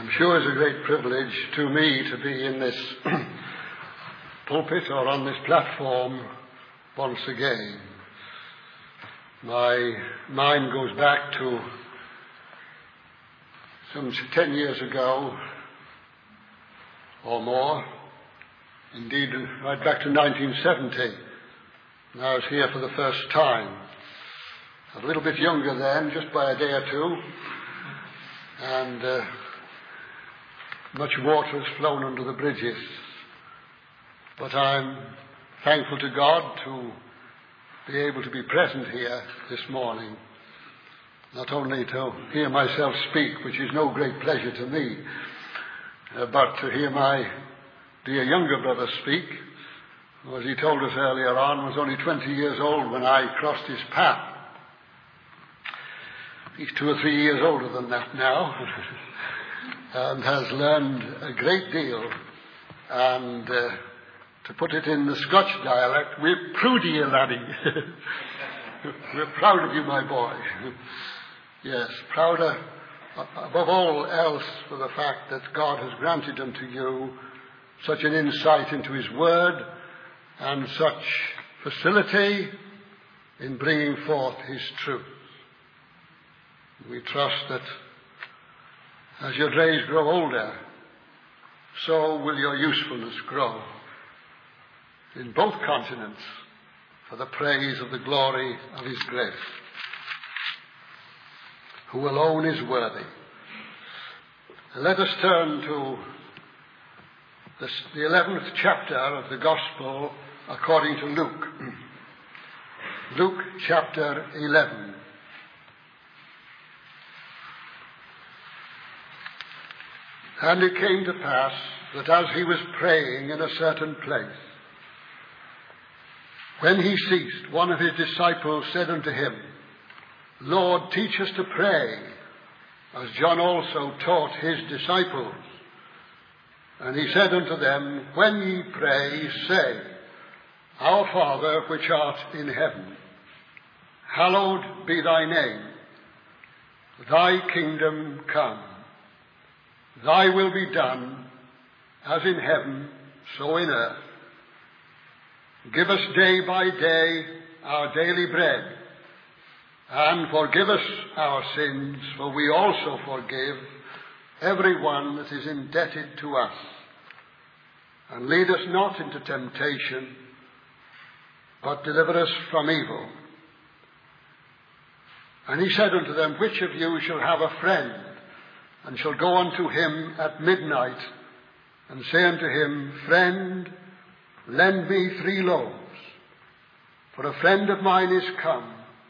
I'm sure it's a great privilege to me to be in this pulpit or on this platform once again. My mind goes back to some 10 years ago or more, indeed right back to 1970. And I was here for the first time. I was a little bit younger then, just by a day or two, and much water has flown under the bridges. But I'm thankful to God to be able to be present here this morning, not only to hear myself speak, which is no great pleasure to me, but to hear my dear younger brother speak, who, as he told us earlier on, was only 20 years old when I crossed his path. He's 2 or 3 years older than that now, and has learned a great deal. And to put it in the Scotch dialect, we're proud of you, laddie. We're proud of you, my boy. Yes, prouder above all else for the fact that God has granted unto you such an insight into His Word and such facility in bringing forth His truth. We trust that as your days grow older, so will your usefulness grow in both continents for the praise of the glory of His grace, who alone is worthy. And let us turn to the 11th chapter of the Gospel according to Luke. Luke chapter 11. And it came to pass that as he was praying in a certain place, when he ceased, one of his disciples said unto him, Lord, teach us to pray, as John also taught his disciples. And he said unto them, When ye pray, say, Our Father which art in heaven, hallowed be thy name. Thy kingdom come. Thy will be done, as in heaven, so in earth. Give us day by day our daily bread, and forgive us our sins, for we also forgive every one that is indebted to us. And lead us not into temptation, but deliver us from evil. And he said unto them, Which of you shall have a friend, and shall go unto him at midnight, and say unto him, Friend, lend me 3 loaves, for a friend of mine is come.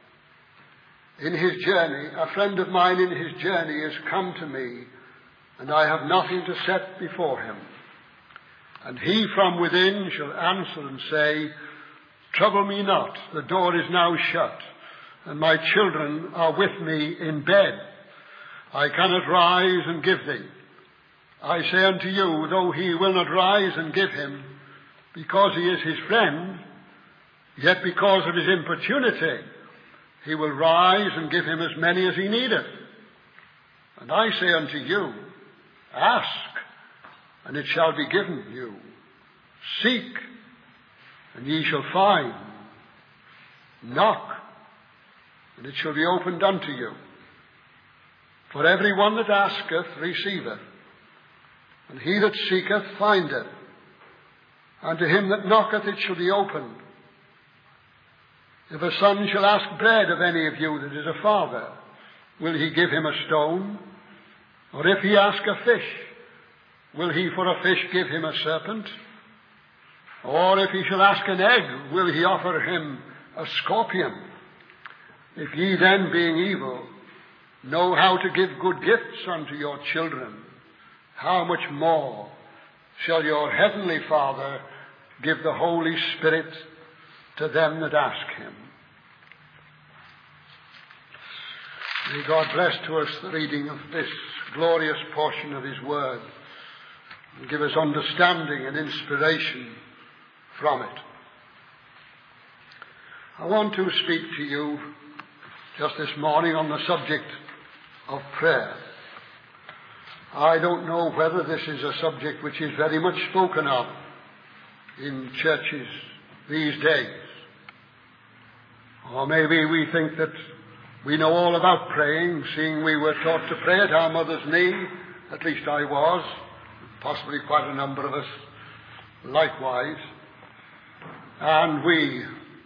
A friend of mine in his journey is come to me, and I have nothing to set before him. And he from within shall answer and say, Trouble me not, the door is now shut, and my children are with me in bed. I cannot rise and give thee. I say unto you, though he will not rise and give him, because he is his friend, yet because of his importunity, he will rise and give him as many as he needeth. And I say unto you, Ask, and it shall be given you. Seek, and ye shall find. Knock, and it shall be opened unto you. For every one that asketh receiveth, and he that seeketh findeth, and to him that knocketh it shall be opened. If a son shall ask bread of any of you that is a father, will he give him a stone? Or if he ask a fish, will he for a fish give him a serpent? Or if he shall ask an egg, will he offer him a scorpion? If ye then, being evil, know how to give good gifts unto your children, how much more shall your heavenly Father give the Holy Spirit to them that ask him? May God bless to us the reading of this glorious portion of His Word and give us understanding and inspiration from it. I want to speak to you just this morning on the subject of prayer. I don't know whether this is a subject which is very much spoken of in churches these days. Or maybe we think that we know all about praying, seeing we were taught to pray at our mother's knee. At least I was. Possibly quite a number of us likewise. And we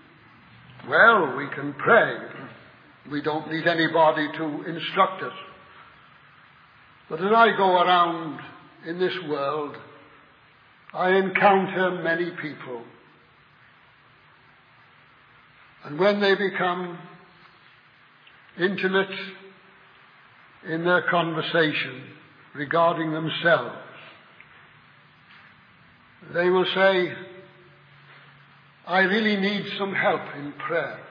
can pray. We don't need anybody to instruct us. But as I go around in this world, I encounter many people. And when they become intimate in their conversation regarding themselves, they will say, I really need some help in prayer.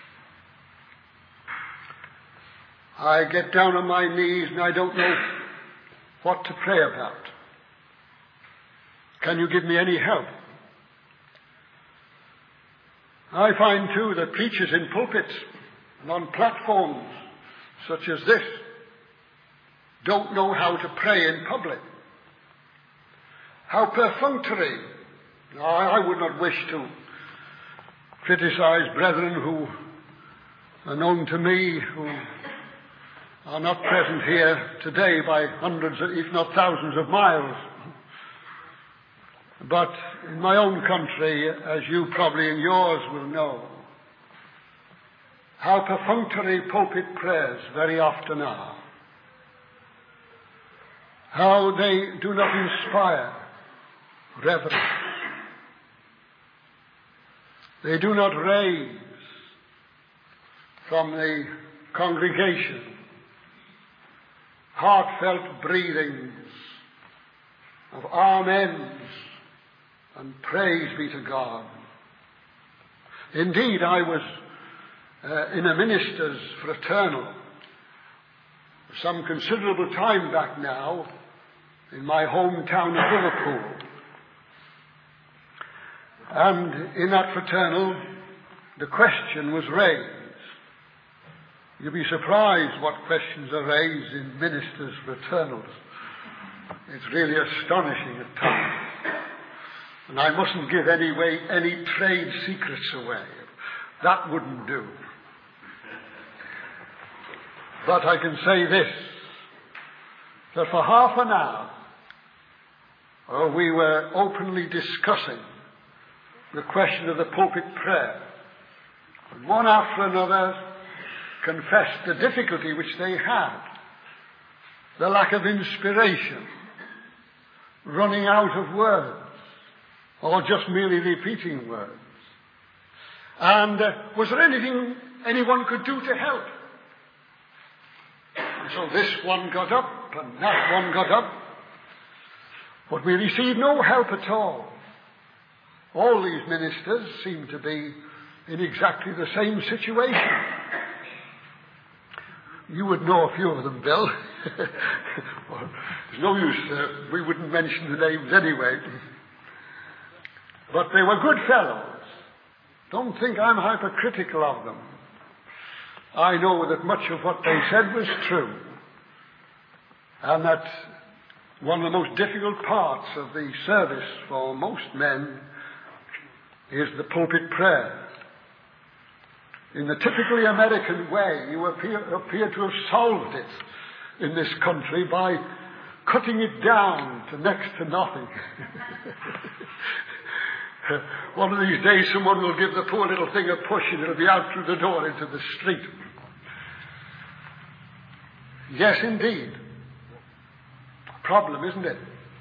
I get down on my knees and I don't know what to pray about. Can you give me any help? I find too that preachers in pulpits and on platforms such as this don't know how to pray in public. How perfunctory. Now, I would not wish to criticize brethren who are known to me, who are not present here today by hundreds, if not thousands of miles. But in my own country, as you probably in yours will know, how perfunctory pulpit prayers very often are. How they do not inspire reverence. They do not raise from the congregation heartfelt breathings of amens and praise be to God. Indeed, I was in a minister's fraternal some considerable time back now in my hometown of Liverpool. And in that fraternal, the question was raised. You'll be surprised what questions are raised in ministers' fraternals. It's really astonishing at times. And I mustn't give any trade secrets away. That wouldn't do. But I can say this, that for half an hour, we were openly discussing the question of the pulpit prayer. And one after another confessed the difficulty which they had, the lack of inspiration, running out of words, or just merely repeating words. And was there anything anyone could do to help? And so this one got up and that one got up, but we received no help at all. All these ministers seem to be in exactly the same situation. You would know a few of them, Bill. Well, there's no use, we wouldn't mention the names anyway. But they were good fellows. Don't think I'm hypercritical of them. I know that much of what they said was true. And that one of the most difficult parts of the service for most men is the pulpit prayer. In the typically American way, you appear to have solved it in this country by cutting it down to next to nothing. One of these days someone will give the poor little thing a push and it'll be out through the door into the street. Yes, indeed. A problem, isn't it?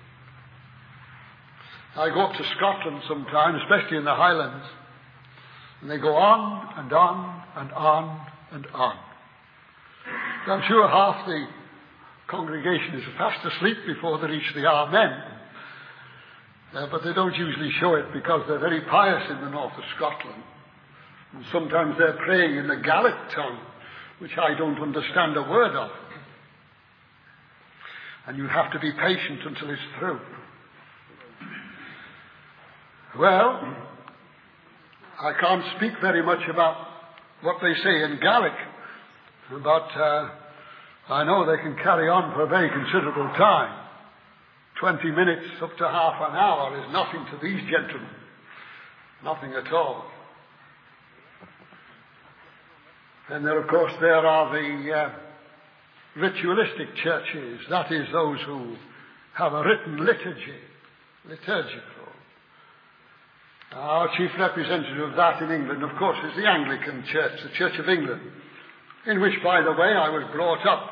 I go up to Scotland sometimes, especially in the Highlands, and they go on and on and on and on. I'm sure half the congregation is fast asleep before they reach the Amen. But they don't usually show it because they're very pious in the north of Scotland. And sometimes they're praying in the Gaelic tongue, which I don't understand a word of. And you have to be patient until it's through. Well, I can't speak very much about what they say in Gaelic, but I know they can carry on for a very considerable time. 20 minutes up to half an hour is nothing to these gentlemen. Nothing at all. And then, of course, there are the ritualistic churches. That is, those who have a written liturgy, liturgical. Our chief representative of that in England, of course, is the Anglican Church, the Church of England, in which, by the way, I was brought up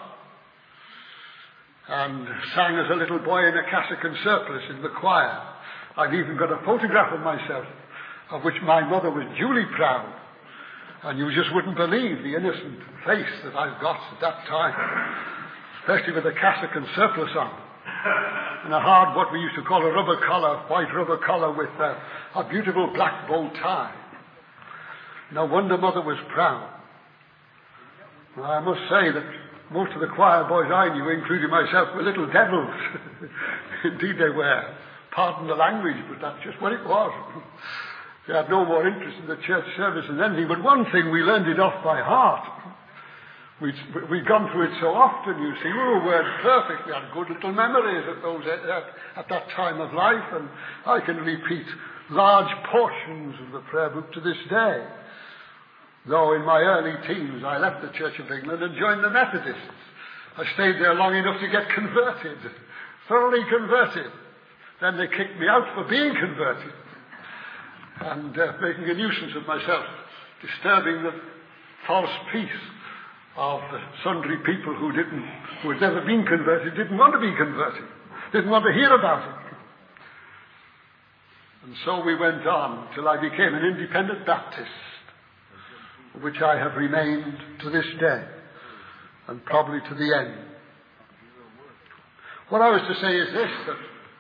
and sang as a little boy in a cassock and surplice in the choir. I've even got a photograph of myself, of which my mother was duly proud. And you just wouldn't believe the innocent face that I've got at that time, especially with a cassock and surplice on, and a hard, what we used to call a rubber collar, white rubber collar with a beautiful black bow tie. No wonder Mother was proud. Well, I must say that most of the choir boys I knew, including myself, were little devils. Indeed they were. Pardon the language, but that's just what it was. They had no more interest in the church service than anything, but one thing, we learned it off by heart. We'd gone through it so often, you see. We weren't perfect. We had good little memories at that time of life, and I can repeat large portions of the prayer book to this day. Though in my early teens I left the Church of England and joined the Methodists. I stayed there long enough to get converted, thoroughly converted. Then they kicked me out for being converted and making a nuisance of myself, disturbing the false peace of sundry people who had never been converted, didn't want to be converted, didn't want to hear about it. And so we went on till I became an independent Baptist, of which I have remained to this day, and probably to the end. What I was to say is this, that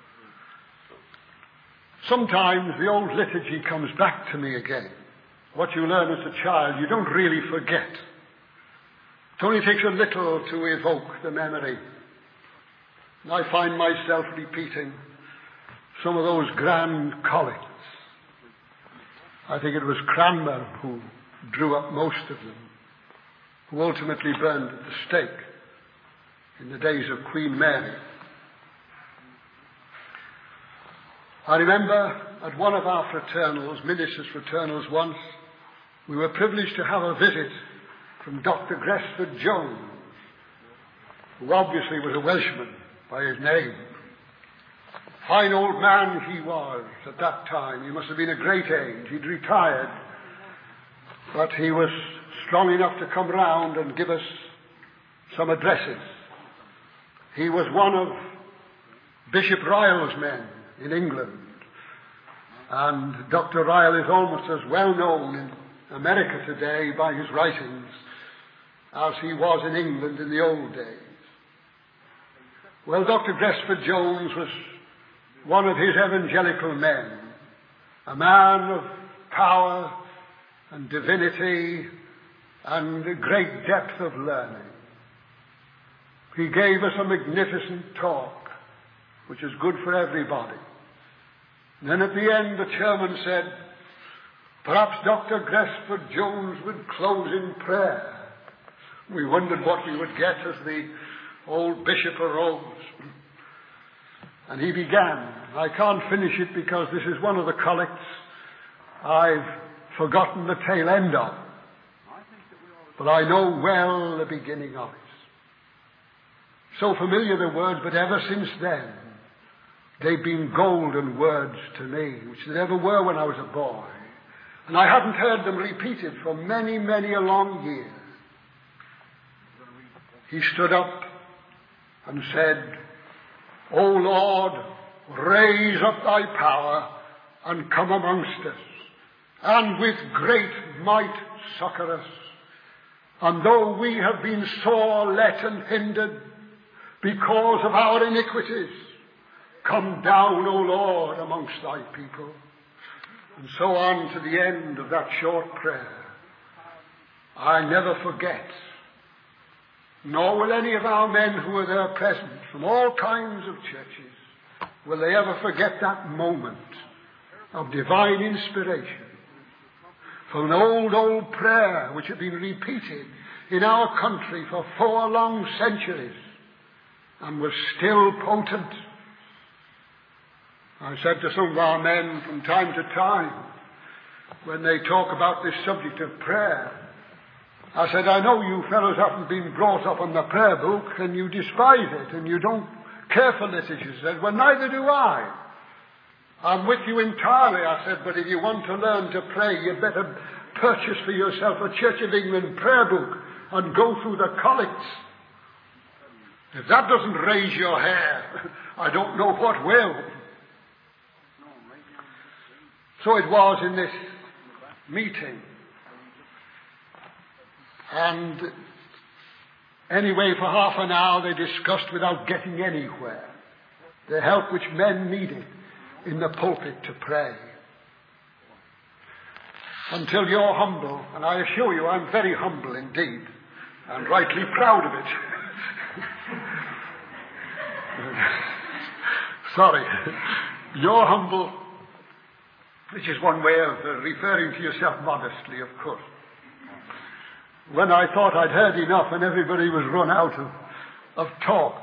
sometimes the old liturgy comes back to me again. What you learn as a child, you don't really forget. It only takes a little to evoke the memory. And I find myself repeating some of those grand collects. I think it was Cranmer who drew up most of them, who ultimately burned at the stake in the days of Queen Mary. I remember at one of our fraternals, ministers' fraternals once, we were privileged to have a visit from Dr. Gresford Jones, who obviously was a Welshman by his name. Fine old man he was at that time. He must have been a great age. He'd retired, but he was strong enough to come round and give us some addresses. He was one of Bishop Ryle's men in England. And Dr. Ryle is almost as well known in America today by his writings as he was in England in the old days. Well, Dr. Gresford Jones was one of his evangelical men, a man of power and divinity and a great depth of learning. He gave us a magnificent talk, which is good for everybody. And then at the end, the chairman said, perhaps Dr. Gresford Jones would close in prayer. We wondered what we would get as the old bishop arose. And he began. I can't finish it because this is one of the collects I've forgotten the tail end of. But I know well the beginning of it. So familiar the words, but ever since then, they've been golden words to me, which they never were when I was a boy. And I hadn't heard them repeated for many, many a long year. He stood up and said, O Lord, raise up thy power and come amongst us, and with great might succour us. And though we have been sore let and hindered because of our iniquities, come down, O Lord, amongst thy people. And so on to the end of that short prayer. I never forget, nor will any of our men who were there present from all kinds of churches, will they ever forget that moment of divine inspiration from an old prayer which had been repeated in our country for 4 long centuries and was still potent I said to some of our men from time to time, when they talk about this subject of prayer, I said, I know you fellows haven't been brought up on the prayer book and you despise it and you don't care for liturgy. I said, well, neither do I. I'm with you entirely, I said, but if you want to learn to pray, you better purchase for yourself a Church of England prayer book and go through the collects. If that doesn't raise your hair, I don't know what will. So it was in this meeting. And anyway, for half an hour they discussed without getting anywhere the help which men needed in the pulpit to pray. Until you're humble, and I assure you I'm very humble indeed, and rightly proud of it. Sorry. You're humble, which is one way of referring to yourself modestly, of course. When I thought I'd heard enough and everybody was run out of talk,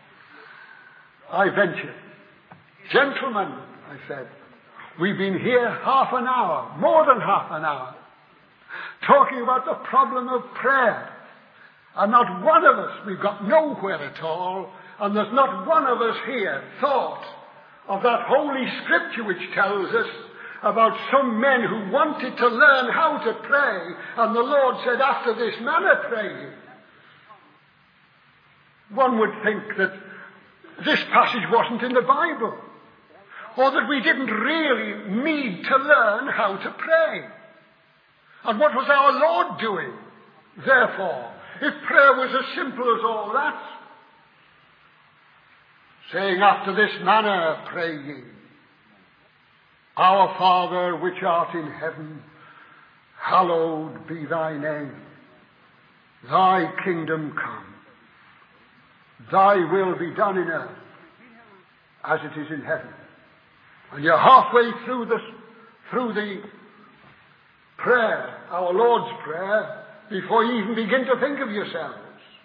I ventured. Gentlemen, I said, we've been here half an hour, more than half an hour, talking about the problem of prayer. And not one of us, we've got nowhere at all, and there's not one of us here thought of that Holy Scripture which tells us about some men who wanted to learn how to pray, and the Lord said, after this manner pray ye. One would think that this passage wasn't in the Bible, or that we didn't really need to learn how to pray. And what was our Lord doing, therefore, if prayer was as simple as all that? Saying, after this manner pray ye. Our Father which art in heaven, hallowed be thy name. Thy kingdom come. Thy will be done in earth as it is in heaven. And you're halfway through the prayer, our Lord's Prayer, before you even begin to think of yourselves.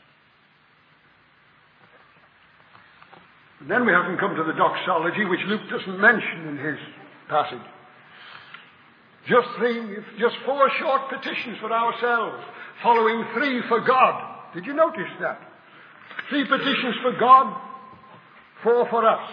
And then we haven't come to the doxology, which Luke doesn't mention in his passage. Just 4 short petitions for ourselves, following 3 for God. Did you notice that? 3 petitions for God, 4 for us.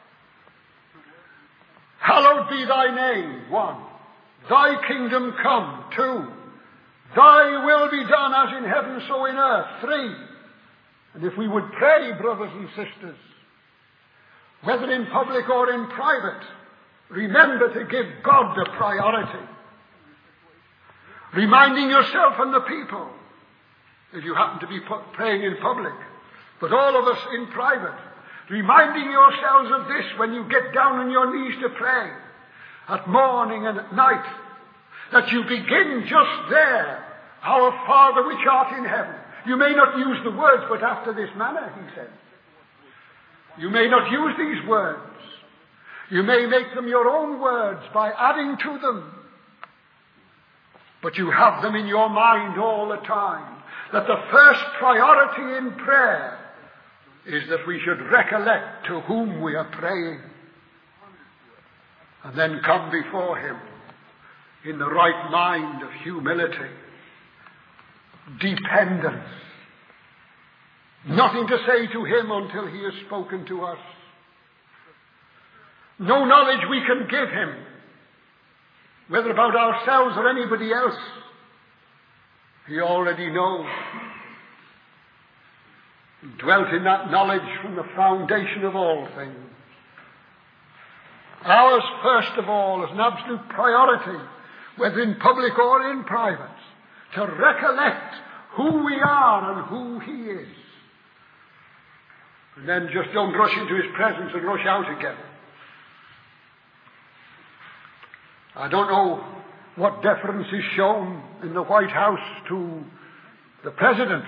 Hallowed be thy name, 1. Thy kingdom come, 2. Thy will be done as in heaven so in earth, 3. And if we would pray, brothers and sisters, whether in public or in private, remember to give God the priority. Reminding yourself and the people, if you happen to be praying in public, but all of us in private, reminding yourselves of this when you get down on your knees to pray, at morning and at night, that you begin just there, our Father which art in heaven. You may not use the words, but after this manner, he said. You may not use these words. You may make them your own words by adding to them. But you have them in your mind all the time. That the first priority in prayer is that we should recollect to whom we are praying. And then come before him in the right mind of humility, dependence. Nothing to say to him until he has spoken to us. No knowledge we can give him, whether about ourselves or anybody else. He already knows. He dwelt in that knowledge from the foundation of all things. Ours, first of all, is an absolute priority, whether in public or in private, to recollect who we are and who he is. And then just don't rush into his presence and rush out again. I don't know what deference is shown in the White House to the President.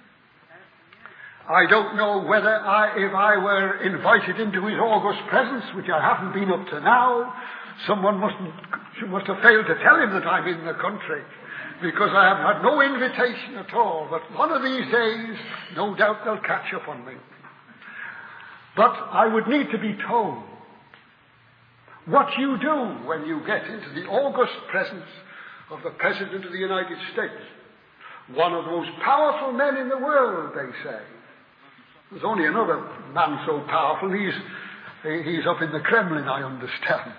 I don't know whether if I were invited into his august presence, which I haven't been up to now, someone must have failed to tell him that I'm in the country, because I have had no invitation at all. But one of these days, no doubt they'll catch up on me. But I would need to be told what you do when you get into the august presence of the President of the United States. One of the most powerful men in the world, they say. There's only another man so powerful. He's up in the Kremlin, I understand.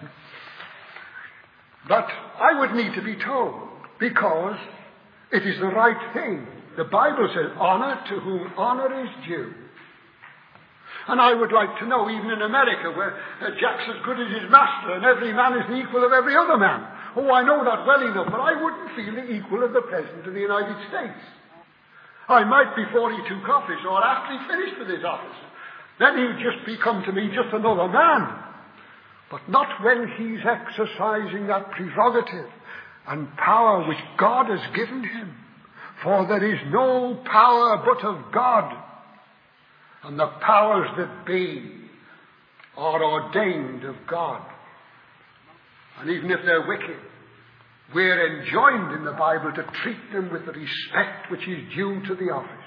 But I would need to be told, because it is the right thing. The Bible says, honor to whom honor is due. And I would like to know, even in America, where Jack's as good as his master and every man is the equal of every other man. Oh, I know that well enough, but I wouldn't feel the equal of the President of the United States. I might be 42 coffees, or after he finished with his office. Then he'd just become to me just another man. But not when he's exercising that prerogative and power which God has given him. For there is no power but of God. And the powers that be are ordained of God. And even if they're wicked, we're enjoined in the Bible to treat them with the respect which is due to the office.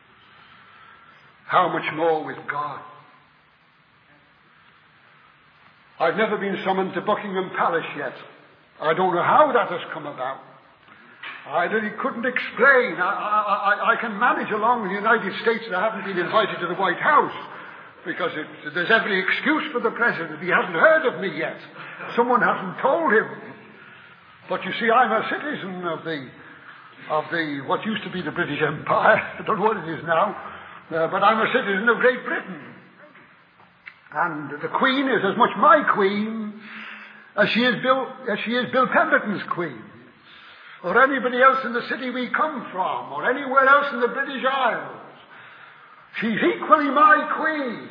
How much more with God? I've never been summoned to Buckingham Palace yet. I don't know how that has come about. I really couldn't explain. I can manage along in the United States that I haven't been invited to the White House, because there's every excuse for the President. He hasn't heard of me yet. Someone hasn't told him. But you see, I'm a citizen of the what used to be the British Empire. I don't know what it is now. But I'm a citizen of Great Britain. And the Queen is as much my Queen as she is Bill Pemberton's Queen, or anybody else in the city we come from, or anywhere else in the British Isles. She's equally my Queen.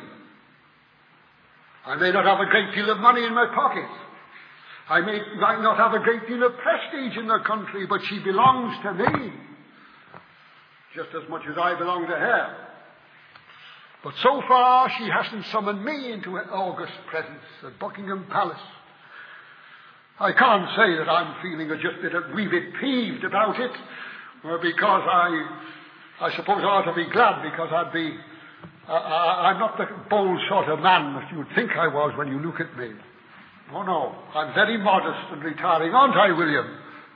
I may not have a great deal of money in my pocket. I might not have a great deal of prestige in the country, but she belongs to me, just as much as I belong to her. But so far she hasn't summoned me into her august presence at Buckingham Palace. I can't say that I'm feeling just a wee bit peeved about it, because I suppose I ought to be glad, because I'm not the bold sort of man that you would think I was when you look at me. Oh no, I'm very modest and retiring, aren't I, William?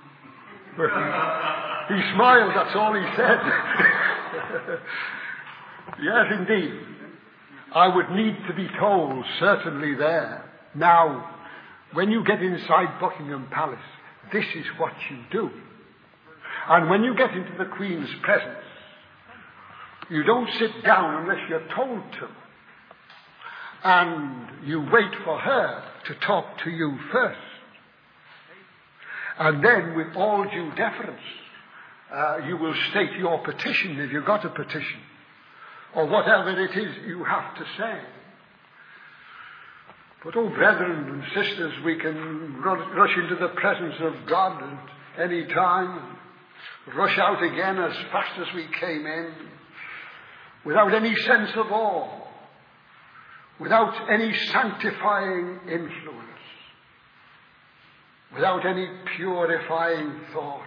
He smiled, that's all he said. Yes, indeed. I would need to be told, certainly there. Now, when you get inside Buckingham Palace, this is what you do. And when you get into the Queen's presence, you don't sit down unless you're told to. And you wait for her to talk to you first. And then, with all due deference, you will state your petition, if you've got a petition, or whatever it is you have to say. But, oh, brethren and sisters, we can rush into the presence of God at any time, and rush out again as fast as we came in, without any sense of awe, without any sanctifying influence, without any purifying thought,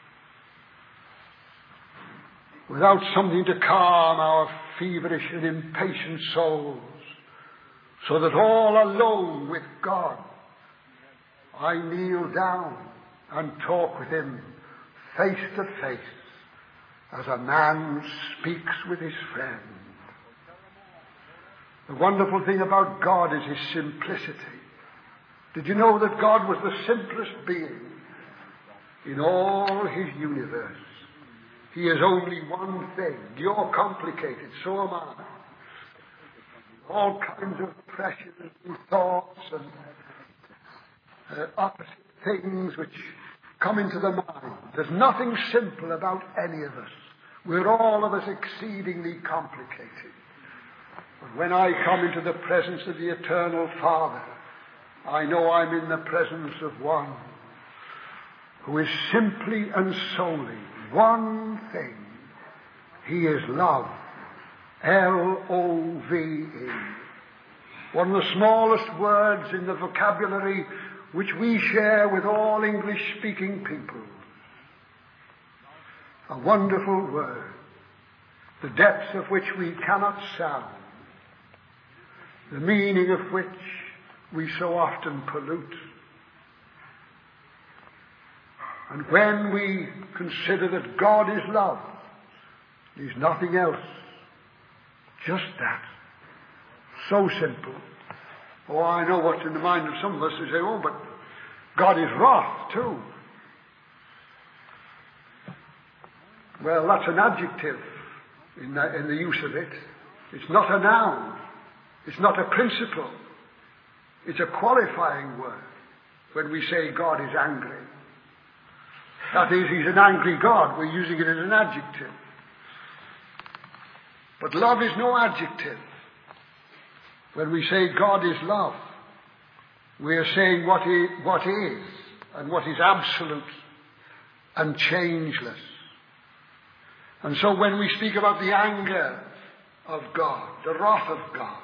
without something to calm our feverish and impatient souls, so that all alone with God, I kneel down and talk with him face to face, as a man speaks with his friend. The wonderful thing about God is his simplicity. Did you know that God was the simplest being in all his universe? He is only one thing. You're complicated, so am I. All kinds of pressures and thoughts and opposite things which come into the mind. There's nothing simple about any of us. We're all of us exceedingly complicated. But when I come into the presence of the Eternal Father, I know I'm in the presence of one who is simply and solely one thing. He is love. L-O-V-E. One of the smallest words in the vocabulary which we share with all English-speaking people. A wonderful word, the depths of which we cannot sound, the meaning of which we so often pollute. And when we consider that God is love, He's nothing else, just that. So simple. Oh, I know what's in the mind of some of us who say, oh, but God is wrath too. Well, that's an adjective in the use of it. It's not a noun. It's not a principle. It's a qualifying word when we say God is angry. That is, He's an angry God. We're using it as an adjective. But love is no adjective. When we say God is love, we are saying what is and what is absolute and changeless. And so when we speak about the anger of God, the wrath of God,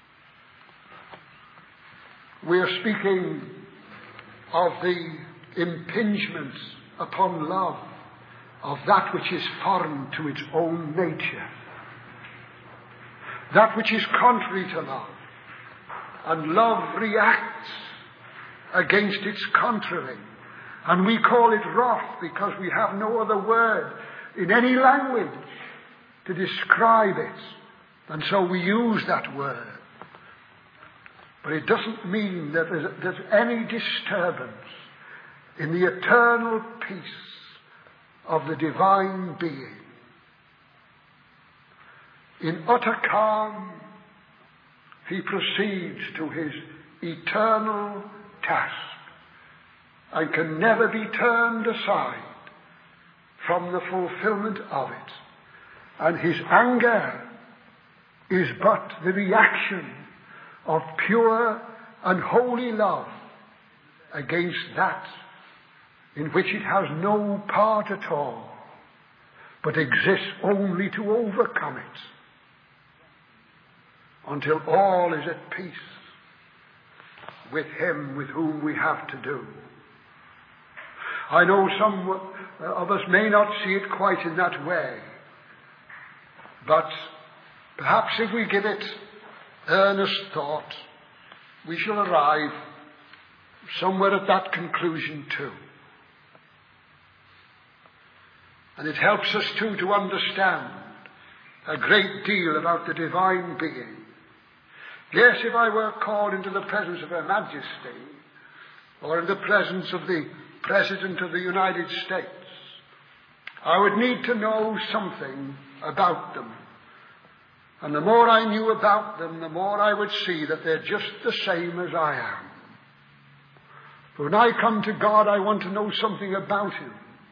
we are speaking of the impingements upon love of that which is foreign to its own nature, that which is contrary to love. And love reacts against its contrary. And we call it wrath because we have no other word in any language to describe it. And so we use that word. But it doesn't mean that there's any disturbance in the eternal peace of the divine being. In utter calm, He proceeds to His eternal task and can never be turned aside from the fulfillment of it. And His anger is but the reaction of pure and holy love against that in which it has no part at all, but exists only to overcome it, until all is at peace with Him with whom we have to do. I know some of us may not see it quite in that way, but perhaps if we give it earnest thought, we shall arrive somewhere at that conclusion too. And it helps us too to understand a great deal about the divine being. Yes, if I were called into the presence of Her Majesty, or in the presence of the President of the United States, I would need to know something about them. And the more I knew about them, the more I would see that they're just the same as I am. But when I come to God, I want to know something about Him.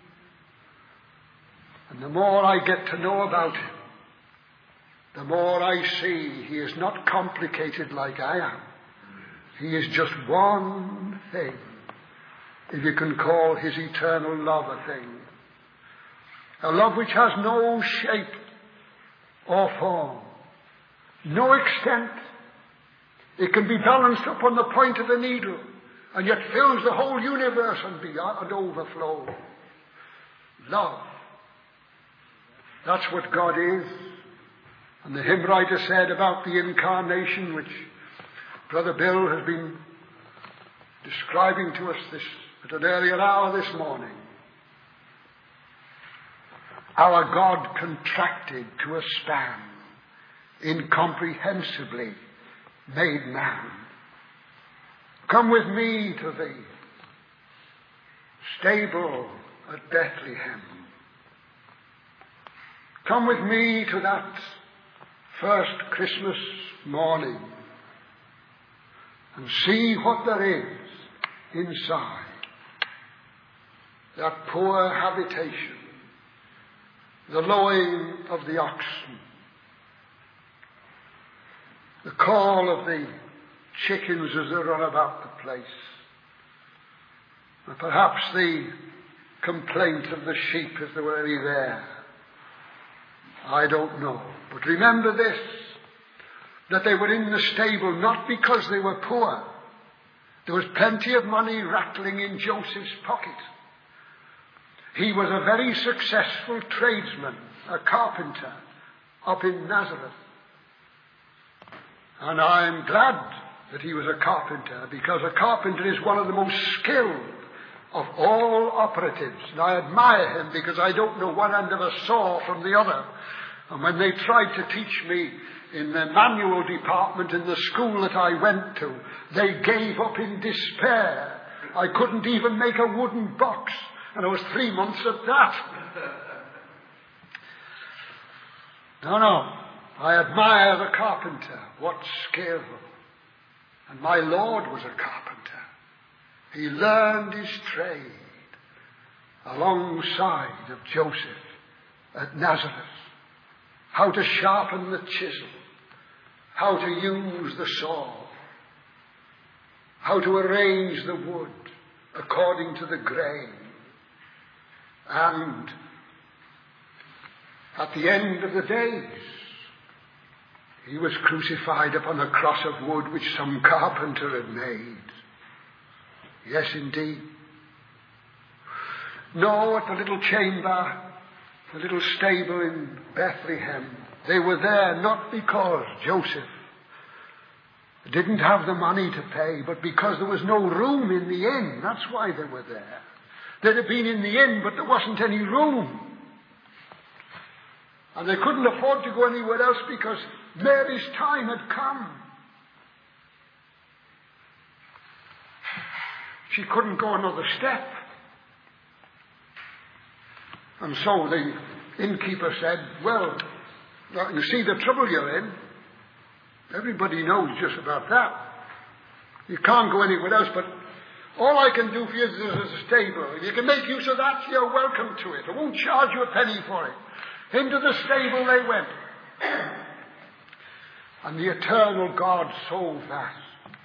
And the more I get to know about Him, the more I see He is not complicated like I am. He is just one thing, if you can call His eternal love a thing. A love which has no shape or form, no extent. It can be balanced upon the point of a needle, and yet fills the whole universe and beyond and overflows. Love. That's what God is. And the hymn writer said about the incarnation, which Brother Bill has been describing to us at an earlier hour this morning. Our God contracted to a span, incomprehensibly made man. Come with me to the stable at Bethlehem. Come with me to that first Christmas morning and see what there is inside that poor habitation, the lowing of the oxen, the call of the chickens as they run about the place, and perhaps the complaint of the sheep as they were there. I don't know. But remember this, that they were in the stable not because they were poor. There was plenty of money rattling in Joseph's pocket. He was a very successful tradesman, a carpenter, up in Nazareth. And I'm glad that he was a carpenter, because a carpenter is one of the most skilled of all operatives. And I admire him because I don't know one end of a saw from the other. And when they tried to teach me in the manual department in the school that I went to, they gave up in despair. I couldn't even make a wooden box, and I was 3 months at that. No. I admire the carpenter. What skill. And my Lord was a carpenter. He learned his trade alongside of Joseph at Nazareth. How to sharpen the chisel. How to use the saw. How to arrange the wood according to the grain. And at the end of the days, he was crucified upon a cross of wood which some carpenter had made. Yes, indeed. No, at the little chamber, the little stable in Bethlehem, they were there not because Joseph didn't have the money to pay, but because there was no room in the inn. That's why they were there. They'd have been in the inn, but there wasn't any room. And they couldn't afford to go anywhere else because Mary's time had come. She couldn't go another step. And so the innkeeper said, well, you see the trouble you're in. Everybody knows just about that. You can't go anywhere else, but all I can do for you is a stable. If you can make use of that, you're welcome to it. I won't charge you a penny for it. Into the stable they went. And the eternal God so vast,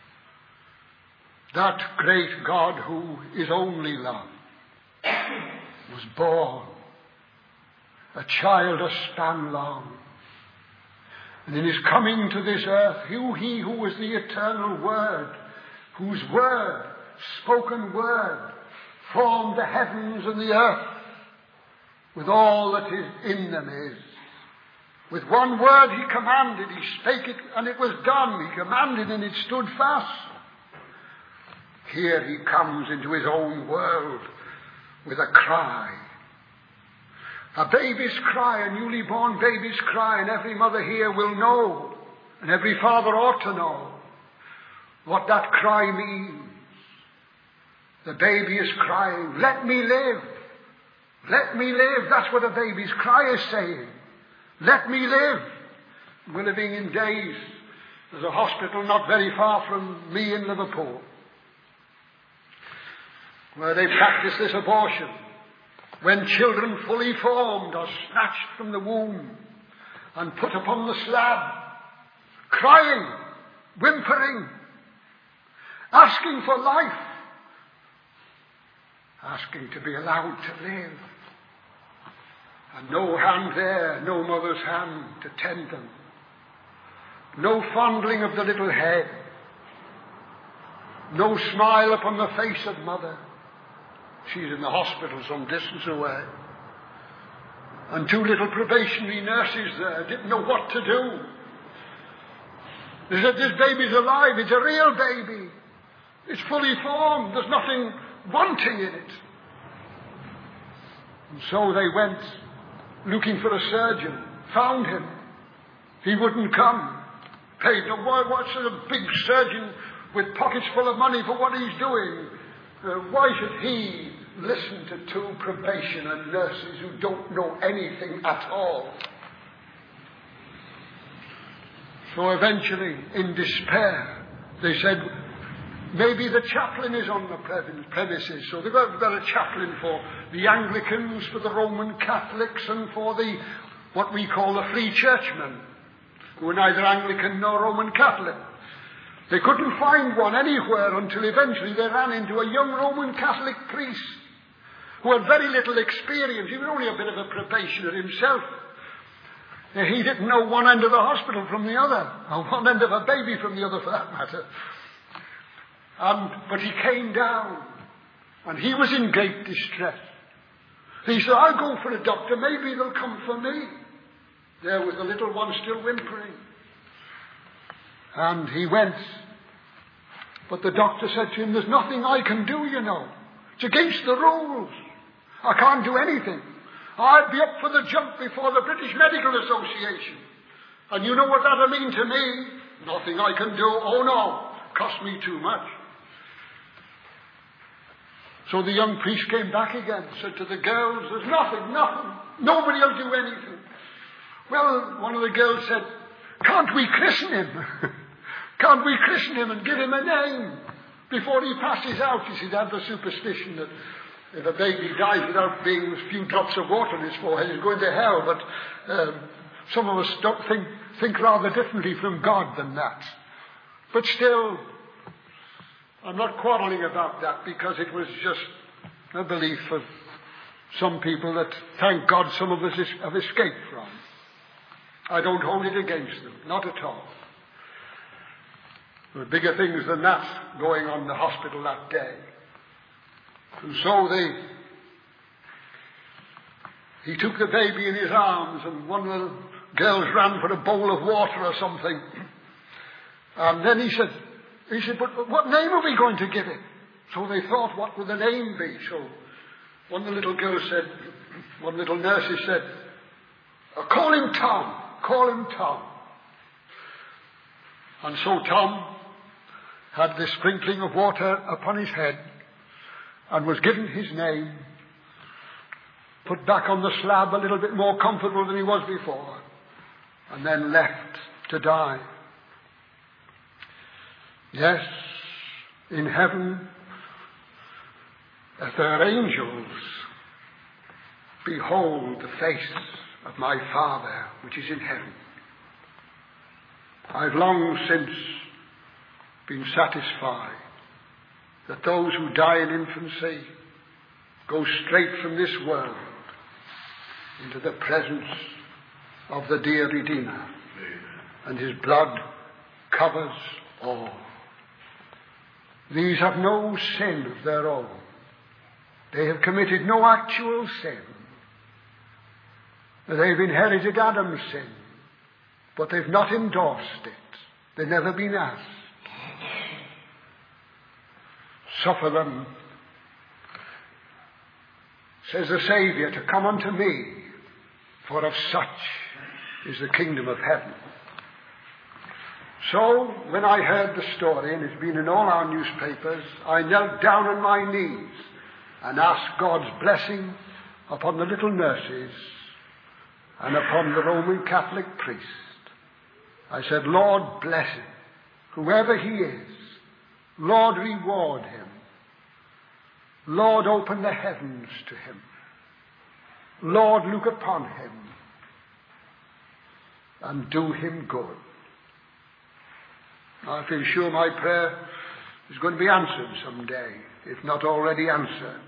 that great God who is only love, was born, a child a span long. And in his coming to this earth, he who was the eternal Word, whose word, spoken word, formed the heavens and the earth, with all that is in them is. With one word he commanded, he spake it, and it was done. He commanded, and it stood fast. Here he comes into his own world with a cry. A baby's cry, a newly born baby's cry, and every mother here will know, and every father ought to know, what that cry means. The baby is crying, let me live. Let me live. That's what a baby's cry is saying. Let me live. We're living in days. There's a hospital not very far from me in Liverpool, where they practice this abortion. When children fully formed are snatched from the womb and put upon the slab, crying, whimpering, asking for life, asking to be allowed to live. And no hand there, no mother's hand to tend them. No fondling of the little head. No smile upon the face of mother. She's in the hospital some distance away. And two little probationary nurses there didn't know what to do. They said, this baby's alive. It's a real baby. It's fully formed. There's nothing wanting in it. And so they went looking for a surgeon. Found him. He wouldn't come. Paid no more. What's a big surgeon with pockets full of money for what he's doing? Why should he listen to two probationer nurses who don't know anything at all? So eventually, in despair, they said, maybe the chaplain is on the premises. So they've got a chaplain for the Anglicans, for the Roman Catholics, and for the what we call the Free Churchmen, who are neither Anglican nor Roman Catholic. They couldn't find one anywhere until eventually they ran into a young Roman Catholic priest who had very little experience. He was only a bit of a probationer himself. He didn't know one end of the hospital from the other, or one end of a baby from the other for that matter. But he came down, and he was in great distress. He said, I'll go for a doctor, maybe they'll come for me. There was the little one still whimpering. And he went, But the doctor said to him, there's nothing I can do, you know. It's against the rules. I can't do anything. I'd be up for the jump before the British Medical Association. And you know what that'll mean to me? Nothing I can do. Oh no, cost me too much. So the young priest came back again, said to the girls, there's nothing. Nobody will do anything. Well, one of the girls said, can't we christen him? Can't we christen him and give him a name before he passes out? You see, they have the superstition that if a baby dies without being a few drops of water in his forehead, he's going to hell. But some of us don't think rather differently from God than that. But still, I'm not quarrelling about that, because it was just a belief of some people that, thank God, some of us have escaped from. I don't hold it against them, not at all. There were bigger things than that going on in the hospital that day. And so he took the baby in his arms, and one of the girls ran for a bowl of water or something. And then he said, but what name are we going to give him? So they thought, what would the name be? So one of the little girls said, one little nurse said, call him Tom. And so Tom had the sprinkling of water upon his head and was given his name, put back on the slab a little bit more comfortable than he was before, and then left to die. Yes, in heaven, as their angels behold the face of my Father which is in heaven. I've long since been satisfied that those who die in infancy go straight from this world into the presence of the dear Redeemer, and his blood covers all. These have no sin of their own. They have committed no actual sin. They've inherited Adam's sin, but they've not endorsed it. They've never been asked. Suffer them, says the Saviour, to come unto me, for of such is the kingdom of heaven. So, when I heard the story, and it's been in all our newspapers, I knelt down on my knees and asked God's blessing upon the little nurses and upon the Roman Catholic priest. I said, Lord, bless him, whoever he is. Lord, reward him. Lord, open the heavens to him. Lord, look upon him and do him good. I feel sure my prayer is going to be answered someday, if not already answered.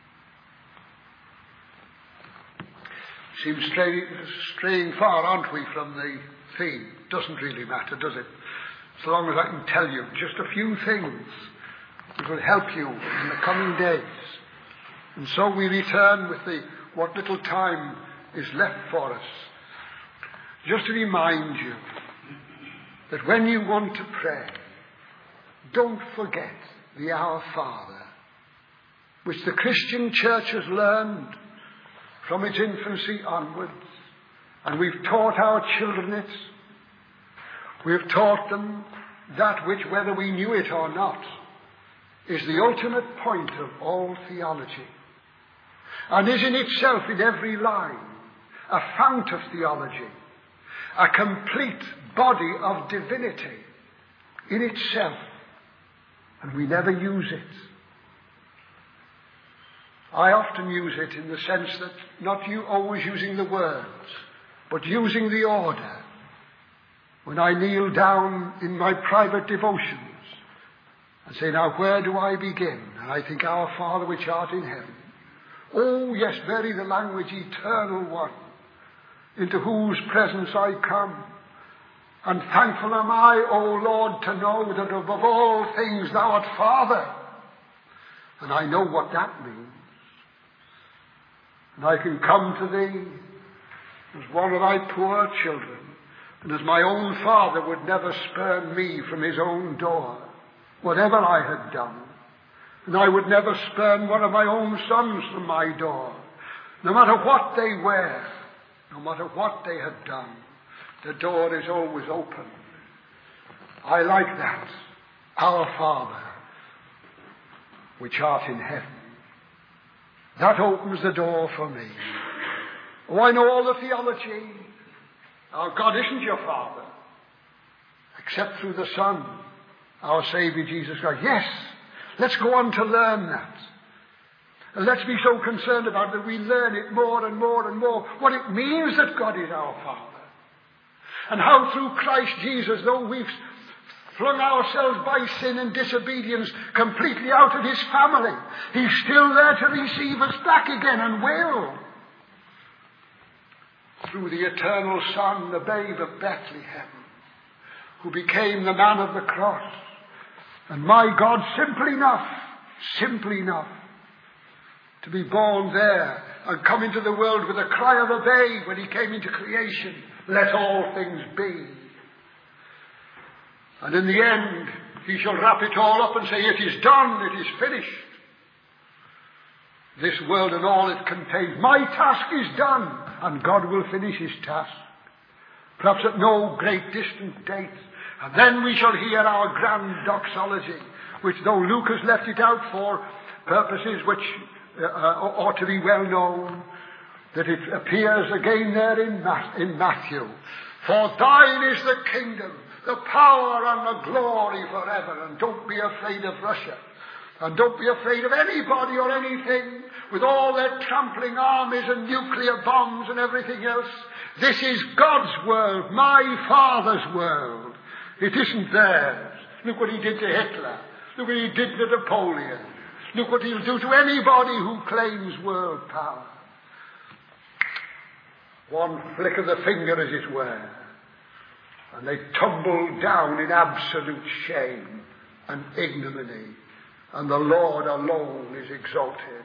Seems straying far, aren't we, from the theme? Doesn't really matter, does it? So long as I can tell you just a few things that will help you in the coming days. And so we return with what little time is left for us, just to remind you that when you want to pray, don't forget the Our Father, which the Christian church has learned from its infancy onwards, and we've taught our children it. We've taught them that which, whether we knew it or not, is the ultimate point of all theology, and is in itself, in every line, a fount of theology, a complete body of divinity in itself, and we never use it. I often use it in the sense that not you always using the words, but using the order. When I kneel down in my private devotions and say, now where do I begin? And I think, Our Father which art in heaven. Oh yes, very the language, eternal one, into whose presence I come. And thankful am I, O Lord, to know that above all things thou art Father. And I know what that means. And I can come to thee as one of thy poor children, and as my own Father would never spurn me from his own door. whatever I had done. And I would never spurn one of my own sons from my door. No matter what they were, no matter what they had done, the door is always open. I like that. Our Father, which art in heaven. That opens the door for me. Oh, I know all the theology. Our God isn't your Father, except through the Son, our Saviour Jesus Christ. Yes, let's go on to learn that. And let's be so concerned about it that we learn it more and more and more, what it means that God is our Father. And how through Christ Jesus, though we've flung ourselves by sin and disobedience completely out of his family, he's still there to receive us back again, and will. Through the eternal Son, the babe of Bethlehem, who became the man of the cross. And my God, simply enough, to be born there and come into the world with a cry of a babe when he came into creation, let all things be. And in the end, he shall wrap it all up and say, it is done, it is finished. This world and all it contains, my task is done, and God will finish his task. Perhaps at no great distant date. And then we shall hear our grand doxology, which though Luke has left it out for purposes which ought to be well known, that it appears again there in Matthew. For thine is the kingdom, the power and the glory forever. And don't be afraid of Russia. And don't be afraid of anybody or anything with all their trampling armies and nuclear bombs and everything else. This is God's world, my Father's world. It isn't theirs. Look what he did to Hitler. Look what he did to Napoleon. Look what he'll do to anybody who claims world power. One flick of the finger, as it were, and they tumble down in absolute shame and ignominy, and the Lord alone is exalted.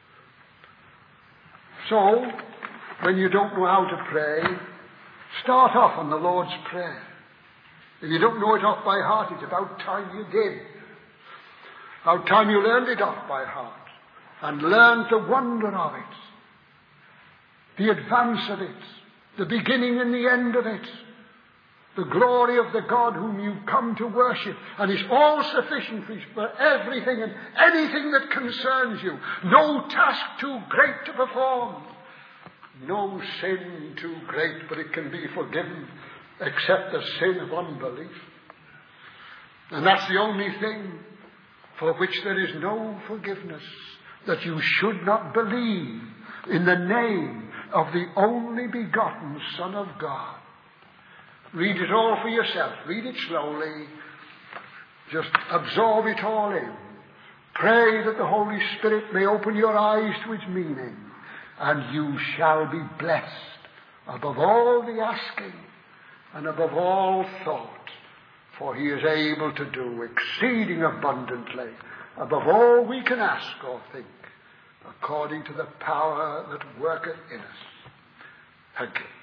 So, when you don't know how to pray, start off on the Lord's Prayer. If you don't know it off by heart, it's about time you did. About time you learned it off by heart and learned the wonder of it, the advance of it, the beginning and the end of it, the glory of the God whom you come to worship, and is all sufficient for everything and anything that concerns you. No task too great to perform, no sin too great, but it can be forgiven, except the sin of unbelief. And that's the only thing for which there is no forgiveness, that you should not believe in the name of the only begotten Son of God. Read it all for yourself. Read it slowly. Just absorb it all in. Pray that the Holy Spirit may open your eyes to its meaning, and you shall be blessed above all the asking and above all thought. For he is able to do exceeding abundantly above all we can ask or think, according to the power that worketh in us. Thank you.